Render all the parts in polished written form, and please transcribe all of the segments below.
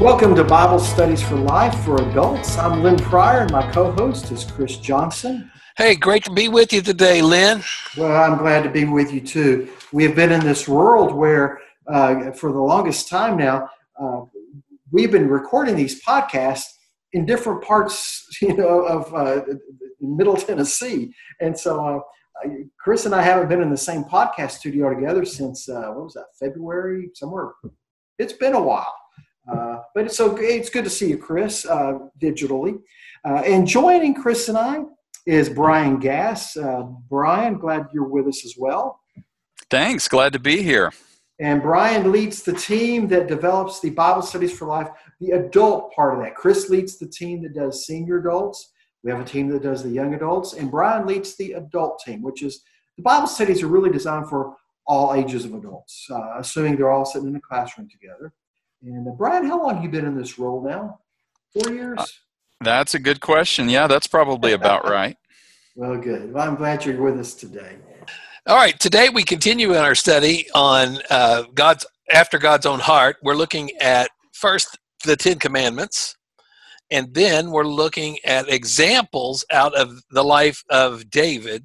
Welcome to Bible Studies for Life for Adults. I'm Lynn Pryor, and my co-host is Chris Johnson. Hey, great to be with you today, Lynn. Well, I'm glad to be with you too. We have been in this world where, for the longest time now, we've been recording these podcasts in different parts, of Middle Tennessee, and so Chris and I haven't been in the same podcast studio together since February somewhere. It's been a while. But it's good to see you, Chris, digitally. And joining Chris and I is Brian Gass. Brian, glad you're with us as well. Thanks. Glad to be here. And Brian leads the team that develops the Bible Studies for Life, the adult part of that. Chris leads the team that does senior adults. We have a team that does the young adults. And Brian leads the adult team, which is the Bible studies are really designed for all ages of adults, assuming they're all sitting in a classroom together. And Brian, how long have you been in this role now? 4 years? That's a good question. Yeah, that's probably about right. Well, good. Well, I'm glad you're with us today. All right. Today we continue in our study on After God's Own Heart. We're looking at first the Ten Commandments, and then we're looking at examples out of the life of David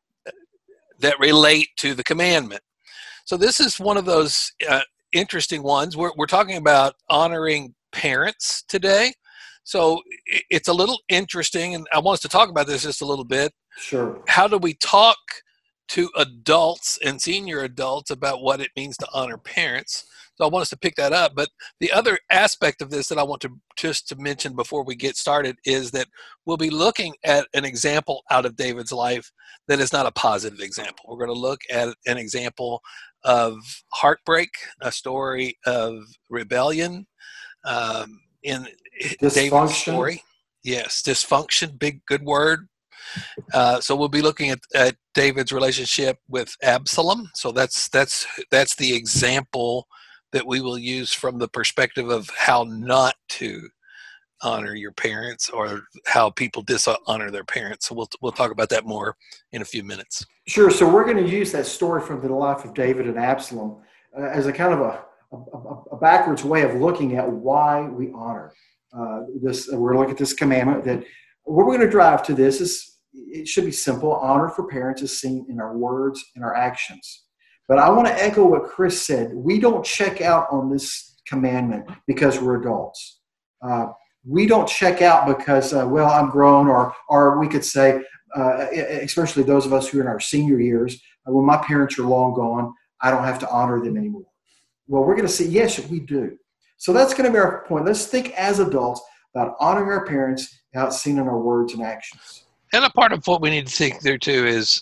that relate to the commandment. So this is one of those interesting ones. We're talking about honoring parents today. So it's a little interesting, and I want us to talk about this just a little bit. Sure. How do we talk to adults and senior adults about what it means to honor parents? So I want us to pick that up. But the other aspect of this that I want to just to mention before we get started is that we'll be looking at an example out of David's life that is not a positive example. We're going to look at an example of heartbreak, a story of rebellion in David's story. Yes, dysfunction, good word. So we'll be looking at David's relationship with Absalom. So that's the example that we will use from the perspective of how not to honor your parents or how people dishonor their parents. So we'll talk about that more in a few minutes. Sure. So we're going to use that story from the life of David and Absalom as a kind of a backwards way of looking at why we honor this. We're going to look at this commandment that where we're going to drive to this is it should be simple. Honor for parents is seen in our words and our actions. But I want to echo what Chris said. We don't check out on this commandment because we're adults. We don't check out because, I'm grown, or we could say, especially those of us who are in our senior years, when my parents are long gone, I don't have to honor them anymore. Well, we're going to say, yes, we do. So that's going to be our point. Let's think as adults about honoring our parents, how it's seen in our words and actions. And a part of what we need to think there too is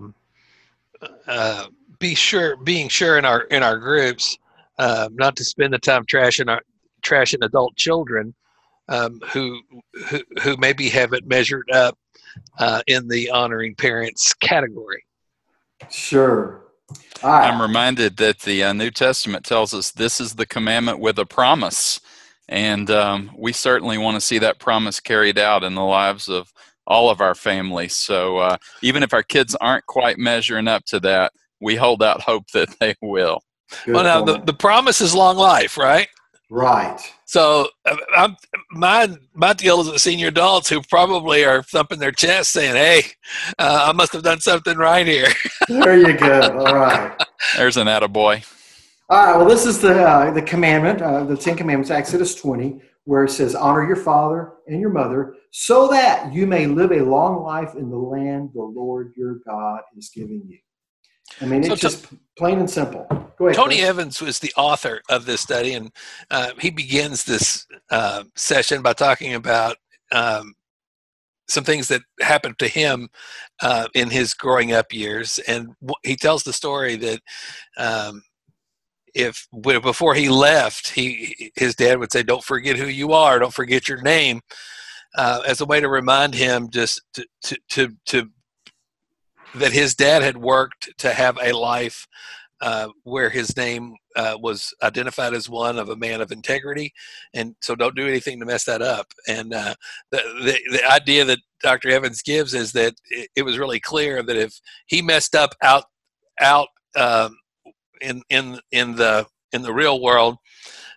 being sure in our groups not to spend the time trashing adult children who maybe haven't measured up in the honoring parents category. Sure. All right. I'm reminded that the New Testament tells us this is the commandment with a promise. And we certainly want to see that promise carried out in the lives of all of our families. So even if our kids aren't quite measuring up to that, we hold out hope that they will. Good well, now the promise is long life, right? Right. So my deal is with senior adults who probably are thumping their chest saying, hey, I must have done something right here. There you go. All right. There's an attaboy. All right. Well, this is the commandment, the Ten Commandments, Exodus 20, where it says, honor your father and your mother so that you may live a long life in the land the Lord your God is giving you. I mean, it's just plain and simple. Go ahead. Tony Chris. Evans was the author of this study, and he begins this session by talking about some things that happened to him in his growing up years. And he tells the story that before he left, his dad would say, don't forget who you are, don't forget your name, as a way to remind him just to that his dad had worked to have a life where his name was identified as one of a man of integrity, and so don't do anything to mess that up. And the idea that Dr. Evans gives is that it was really clear that if he messed up out in the real world,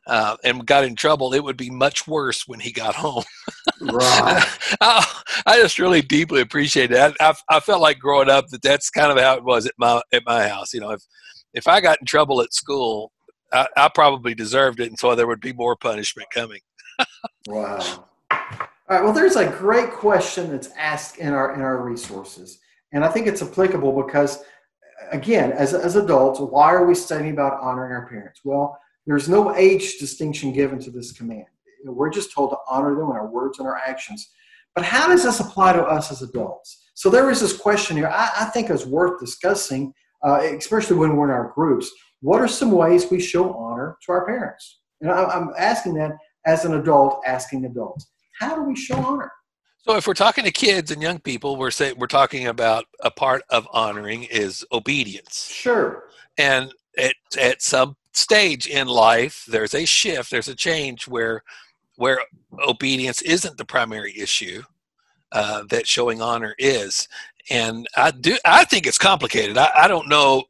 and got in trouble, it would be much worse when he got home. Right. I just really deeply appreciate that. I felt like growing up that's kind of how it was at my house. If I got in trouble at school, I probably deserved it, and so there would be more punishment coming. Wow. All right. Well, there's a great question that's asked in our resources, and I think it's applicable because, again, as adults, why are we studying about honoring our parents? Well, there's no age distinction given to this command. We're just told to honor them in our words and our actions. But how does this apply to us as adults? So there is this question here I think is worth discussing, especially when we're in our groups. What are some ways we show honor to our parents? And I'm asking that as an adult, asking adults. How do we show honor? So if we're talking to kids and young people, we're talking about a part of honoring is obedience. Sure. And at some stage in life, there's a shift, there's a change where obedience isn't the primary issue, that showing honor is. And I think it's complicated. I don't know.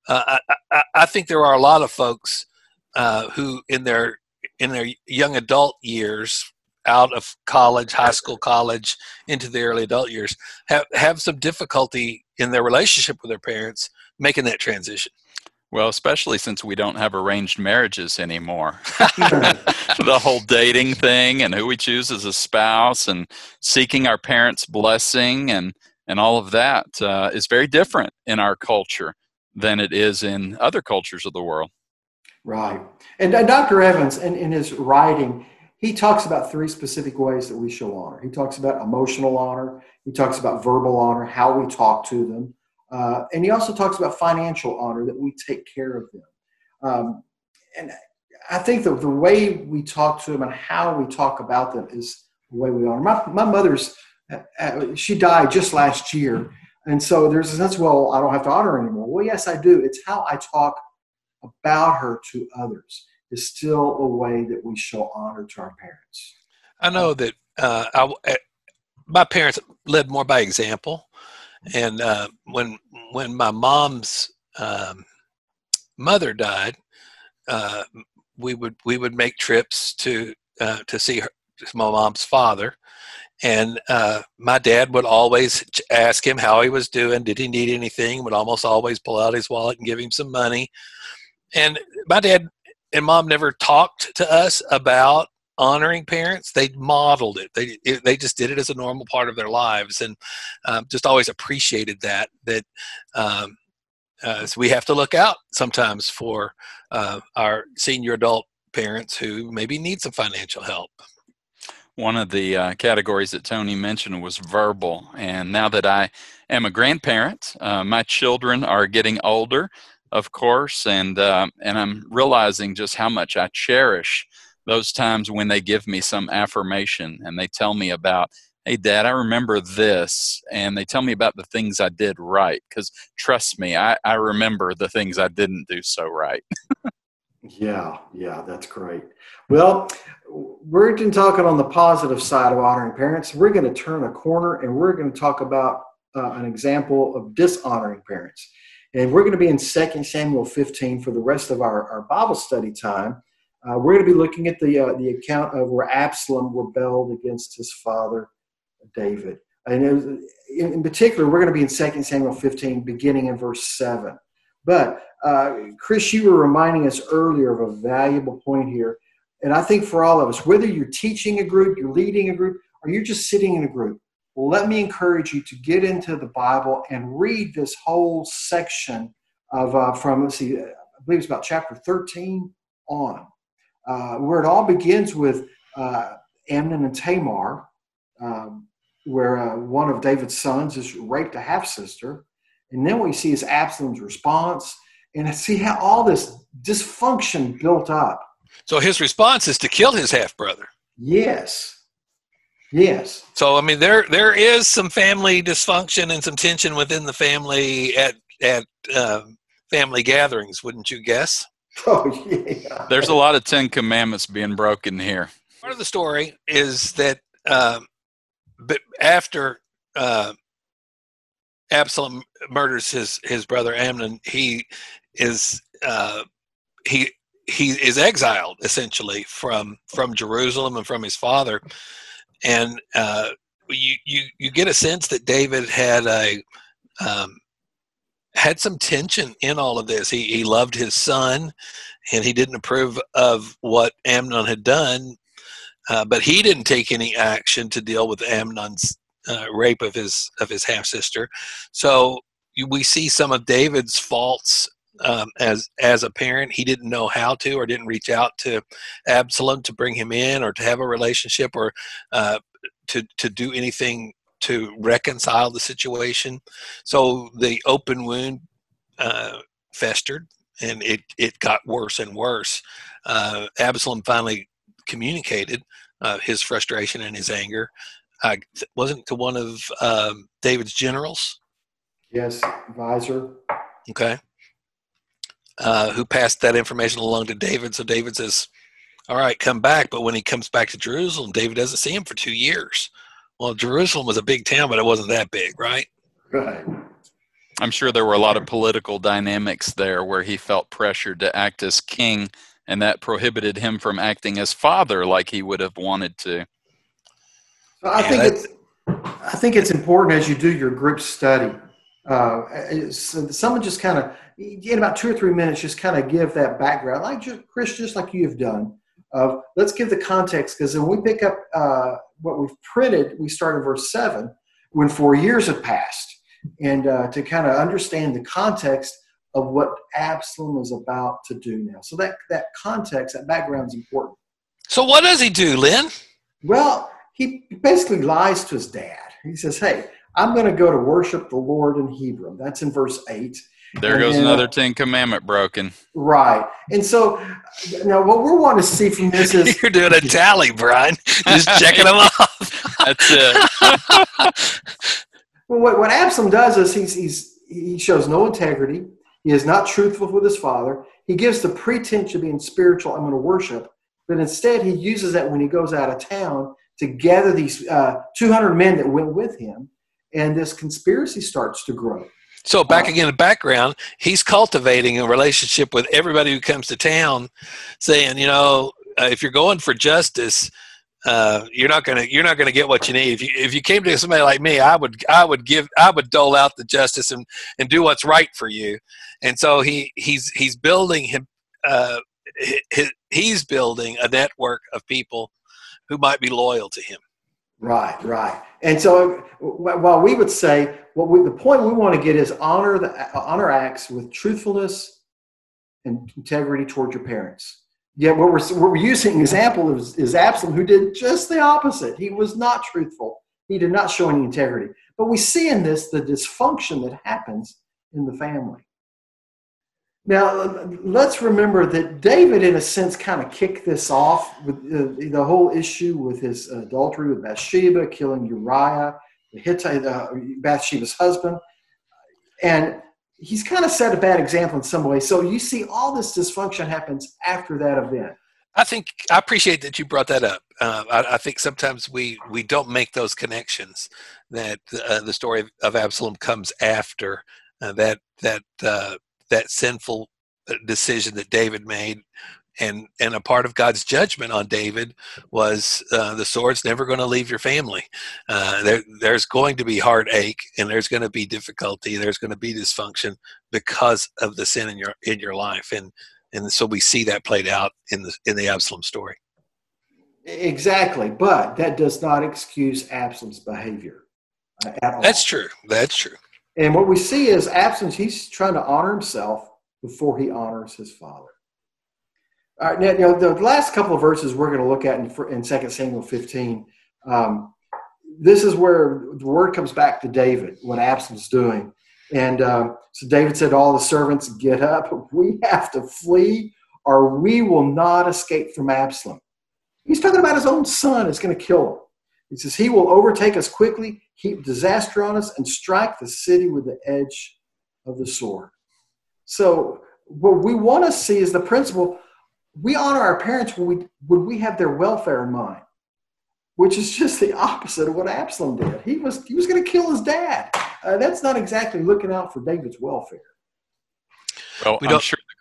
I think there are a lot of folks who in their young adult years, out of college, high school, college, into the early adult years, have some difficulty in their relationship with their parents making that transition. Well, especially since we don't have arranged marriages anymore. The whole dating thing and who we choose as a spouse and seeking our parents' blessing and all of that is very different in our culture than it is in other cultures of the world. Right. And Dr. Evans, in his writing, he talks about 3 specific ways that we show honor. He talks about emotional honor. He talks about verbal honor, how we talk to them. And he also talks about financial honor, that we take care of them. And I think the way we talk to them and how we talk about them is the way we honor. My mother's, she died just last year. And so there's a sense, well, I don't have to honor her anymore. Well, yes, I do. It's how I talk about her to others is still a way that we show honor to our parents. I know that my parents led more by example. And when my mom's mother died, we would make trips to see her, my mom's father, and my dad would always ask him how he was doing. Did he need anything? Would almost always pull out his wallet and give him some money. And my dad and mom never talked to us about honoring parents. They modeled it. They just did it as a normal part of their lives, and just always appreciated that so we have to look out sometimes for our senior adult parents who maybe need some financial help. One of the categories that Tony mentioned was verbal, and now that I am a grandparent, my children are getting older, of course, and I'm realizing just how much I cherish those times when they give me some affirmation and they tell me about, hey, Dad, I remember this, and they tell me about the things I did right, because trust me, I remember the things I didn't do so right. Yeah, that's great. Well, we're talking on the positive side of honoring parents. We're going to turn a corner and we're going to talk about an example of dishonoring parents. And we're going to be in 2 Samuel 15 for the rest of our Bible study time. We're going to be looking at the account of where Absalom rebelled against his father, David. And in particular, we're going to be in 2 Samuel 15, beginning in verse 7. But, Chris, you were reminding us earlier of a valuable point here. And I think for all of us, whether you're teaching a group, you're leading a group, or you're just sitting in a group, well, let me encourage you to get into the Bible and read this whole section of from, let's see, I believe it's about chapter 13 on, where it all begins with Amnon and Tamar, where one of David's sons is raped a half-sister. And then what we see is Absalom's response, and see how all this dysfunction built up. So his response is to kill his half-brother. Yes. So, I mean, there is some family dysfunction and some tension within the family at family gatherings, wouldn't you guess? Oh, yeah. There's a lot of 10 Commandments being broken here. Part of the story is that but after Absalom murders his brother Amnon, he he is exiled essentially from Jerusalem and from his father, and you get a sense that David had some tension in all of this. He loved his son, and he didn't approve of what Amnon had done, but he didn't take any action to deal with Amnon's rape of his half sister. So we see some of David's faults as a parent. He didn't know how to, or didn't reach out to Absalom to bring him in, or to have a relationship, or to do anything to reconcile the situation. So the open wound festered, and it got worse and worse. Absalom finally communicated his frustration and his anger. Wasn't to one of David's generals? Yes, advisor. Okay. Who passed that information along to David. So David says, all right, come back. But when he comes back to Jerusalem, David doesn't see him for 2 years. Well, Jerusalem was a big town, but it wasn't that big, right? Right. I'm sure there were a lot of political dynamics there where he felt pressured to act as king, and that prohibited him from acting as father like he would have wanted to. So I think it's important as you do your group study. Someone just kind of, in about 2 or 3 minutes, just kind of give that background, like Chris, just like you have done. Let's give the context, because when we pick up what we've printed, we start in verse 7, when 4 years have passed, and to kind of understand the context of what Absalom is about to do now. So that context, that background is important. So what does he do, Lynn? Well, he basically lies to his dad. He says, hey, I'm going to go to worship the Lord in Hebron. That's in verse 8. There goes another 10 commandment broken. Right. And so now what we want to see from this is... You're doing a tally, Brian. Just checking them off. That's it. Well, what Absalom does is he shows no integrity. He is not truthful with his father. He gives the pretense of being spiritual, I'm going to worship. But instead, he uses that when he goes out of town to gather these 200 men that went with him. And this conspiracy starts to grow. So back again, the background, he's cultivating a relationship with everybody who comes to town, saying, if you're going for justice, you're not gonna get what you need. If you came to somebody like me, I would dole out the justice and do what's right for you. And so he's building he's building a network of people who might be loyal to him. Right. And so while we would say, the point we want to get is honor acts with truthfulness and integrity toward your parents. Yet what we're using an example is Absalom, who did just the opposite. He was not truthful. He did not show any integrity. But we see in this the dysfunction that happens in the family. Now, let's remember that David, in a sense, kind of kicked this off with the whole issue with his adultery with Bathsheba, killing Uriah, the Hittite, Bathsheba's husband. And he's kind of set a bad example in some way. So you see all this dysfunction happens after that event. I appreciate that you brought that up. I think sometimes we don't make those connections, that the story of Absalom comes after that sinful decision that David made, and a part of God's judgment on David was the sword's never going to leave your family. There's going to be heartache, and there's going to be difficulty. There's going to be dysfunction because of the sin in your life, and so we see that played out in the Absalom story. Exactly, but that does not excuse Absalom's behavior at all. That's true. And what we see is Absalom, he's trying to honor himself before he honors his father. All right, now, the last couple of verses we're going to look at in 2 Samuel 15, this is where the word comes back to David, what Absalom's doing. And so David said to all the servants, get up, we have to flee, or we will not escape from Absalom. He's talking about his own son is going to kill him. He says, he will overtake us quickly, heap disaster on us, and strike the city with the edge of the sword. So what we want to see is the principle, we honor our parents when we have their welfare in mind, which is just the opposite of what Absalom did. He was going to kill his dad. That's not exactly looking out for David's welfare. Well, I'm sure the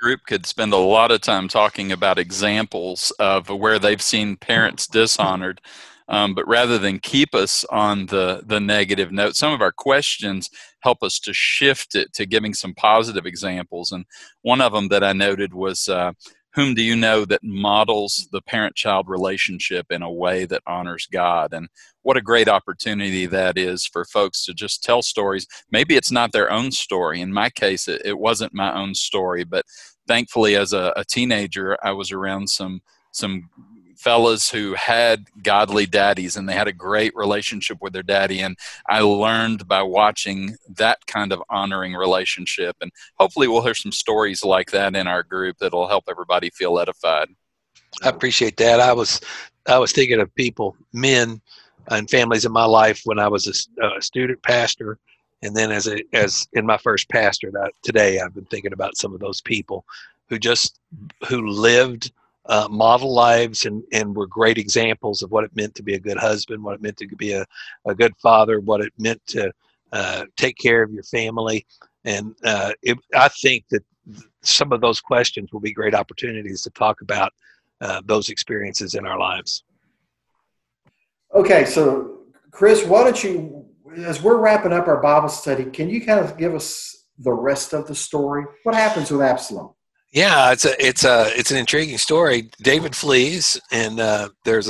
group could spend a lot of time talking about examples of where they've seen parents dishonored. But rather than keep us on the negative note, some of our questions help us to shift it to giving some positive examples. And one of them that I noted was, whom do you know that models the parent-child relationship in a way that honors God? And what a great opportunity that is for folks to just tell stories. Maybe it's not their own story. In my case, it wasn't my own story, but thankfully as a teenager, I was around some fellas who had godly daddies, and they had a great relationship with their daddy. And I learned by watching that kind of honoring relationship. And hopefully we'll hear some stories like that in our group that'll help everybody feel edified. I appreciate that. I was thinking of people, men and families in my life when I was a student pastor. And then as in my first pastor today, I've been thinking about some of those people who lived model lives and were great examples of what it meant to be a good husband, what it meant to be a good father, what it meant to take care of your family. And I think that some of those questions will be great opportunities to talk about those experiences in our lives. Okay, so Chris, why don't you, as we're wrapping up our Bible study, can you kind of give us the rest of the story? What happens with Absalom? Yeah, it's an intriguing story. David flees, and there's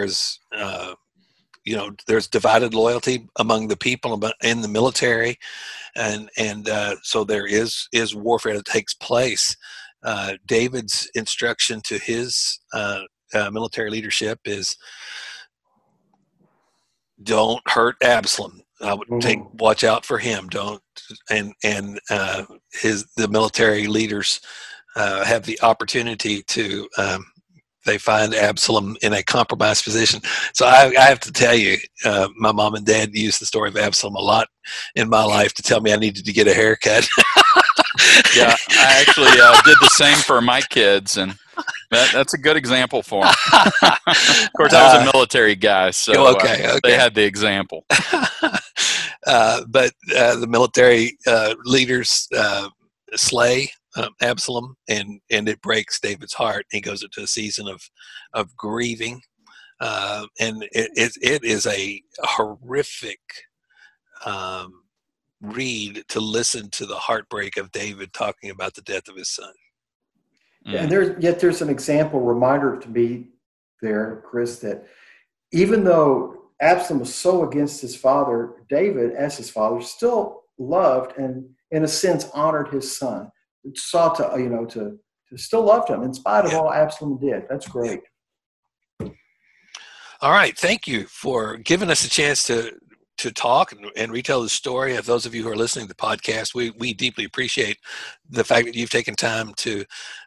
divided loyalty among the people in the military, and so there is warfare that takes place. David's instruction to his military leadership is, don't hurt Absalom. I would watch out for him. Don't, and the military leaders have the opportunity to they find Absalom in a compromised position. So I have to tell you, my mom and dad used the story of Absalom a lot in my life to tell me I needed to get a haircut. Yeah, I actually did the same for my kids, and that's a good example for them. Of course, I was a military guy, so okay. They had the example. But the military leaders slay Absalom, and it breaks David's heart. He goes into a season of grieving, and it is a horrific read to listen to the heartbreak of David talking about the death of his son. And there's an example reminder to me there, Chris, that even though Absalom was so against his father, David, as his father, still loved and in a sense honored his son. Sought to still loved him in spite of all Absalom did. That's great. All right, thank you for giving us a chance to talk and retell the story. Of those of you who are listening to the podcast, we deeply appreciate the fact that you've taken time to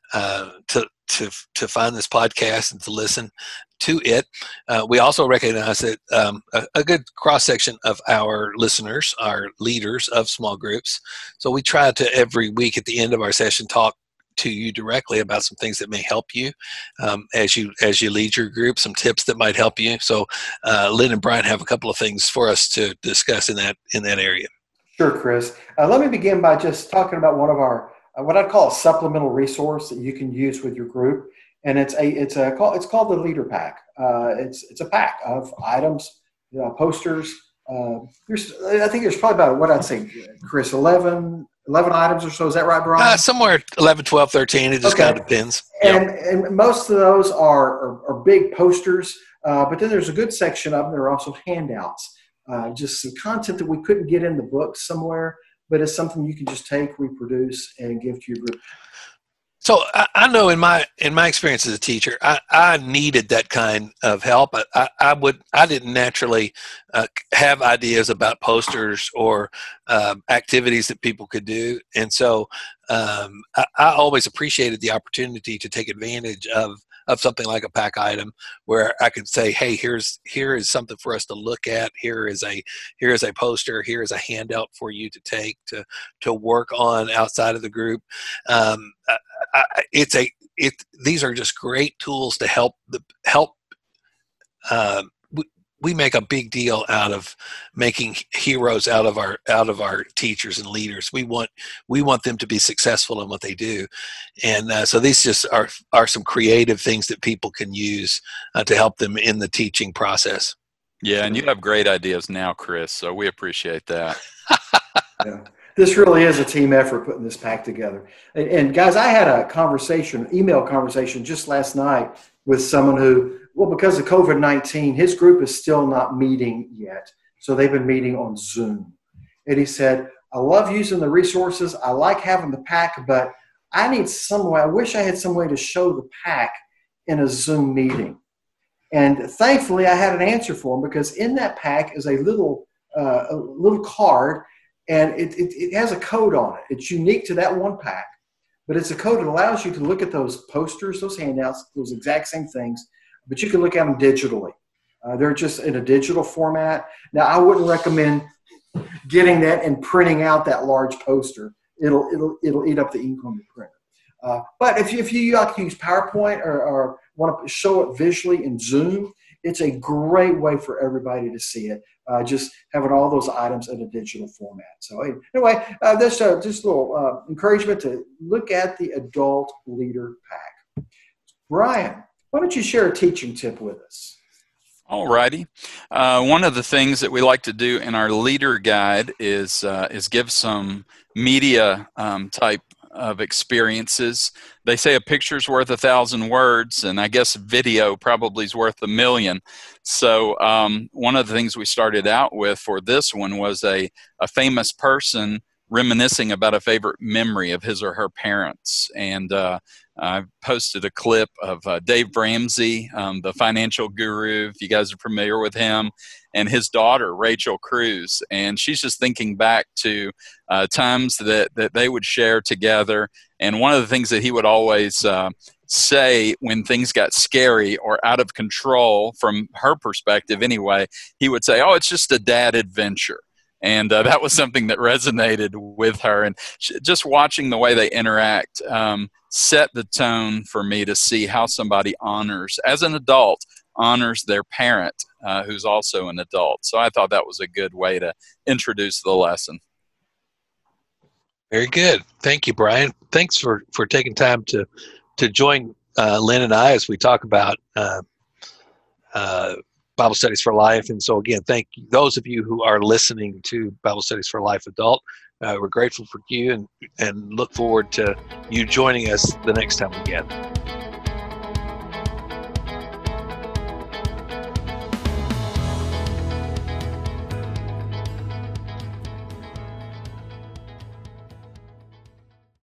find this podcast and to listen to it. We also recognize that a good cross-section of our listeners are leaders of small groups. So we try to every week at the end of our session talk to you directly about some things that may help you as you lead your group, some tips that might help you. So Lynn and Brian have a couple of things for us to discuss in that area. Sure, Chris. Let me begin by just talking about one of our what I'd call a supplemental resource that you can use with your group, and it's called the Leader Pack. It's a pack of items, posters. I think there's probably about, what I'd say, Chris, 11 items or so. Is that right, Brian? Somewhere 11, 12, 13. It just kind of depends. And most of those are big posters, but then there's a good section of them that are also handouts, just some content that we couldn't get in the book somewhere, but it's something you can just take, reproduce, and give to your group. So I know in my experience as a teacher, I needed that kind of help. I didn't naturally have ideas about posters or activities that people could do, and so I always appreciated the opportunity to take advantage of something like a pack item where I could say, hey, here is something for us to look at. Here is a poster. Here is a handout for you to take to work on outside of the group. These are just great tools to help we make a big deal out of making heroes out of our teachers and leaders. We want them to be successful in what they do, and so these just are some creative things that people can use to help them in the teaching process. Yeah, and you have great ideas now, Chris, so we appreciate that. Yeah. This really is a team effort putting this pack together. And guys, I had a email conversation just last night with someone who, well, because of COVID-19, his group is still not meeting yet. So they've been meeting on Zoom. And he said, I love using the resources. I like having the pack, but I need some way. I wish I had some way to show the pack in a Zoom meeting. And thankfully, I had an answer for him, because in that pack is a little card, and it has a code on it. It's unique to that one pack, but it's a code that allows you to look at those posters, those handouts, those exact same things, but you can look at them digitally. They're just in a digital format. Now, I wouldn't recommend getting that and printing out that large poster. It'll eat up the ink on your printer. But if you like to use PowerPoint or want to show it visually in Zoom, it's a great way for everybody to see it. Just having all those items in a digital format. So anyway, that's just a little encouragement to look at the Adult Leader Pack. Brian, why don't you share a teaching tip with us? All righty. One of the things that we like to do in our leader guide is give some media type of experiences. They say a picture's worth 1,000 words, and I guess video probably is worth 1,000,000. So one of the things we started out with for this one was a famous person reminiscing about a favorite memory of his or her parents. And I posted a clip of Dave Ramsey, the financial guru, if you guys are familiar with him, and his daughter, Rachel Cruz. And she's just thinking back to times that they would share together. And one of the things that he would always say when things got scary or out of control, from her perspective anyway, he would say, "Oh, it's just a dad adventure." And that was something that resonated with her. And just watching the way they interact set the tone for me to see how somebody honors, as an adult, honors their parent who's also an adult. So I thought that was a good way to introduce the lesson. Very good. Thank you, Brian. Thanks for taking time to join Lynn and I as we talk about Bible Studies for Life. And so again, thank you, those of you who are listening to Bible Studies for Life Adult. We're grateful for you and look forward to you joining us the next time we gather.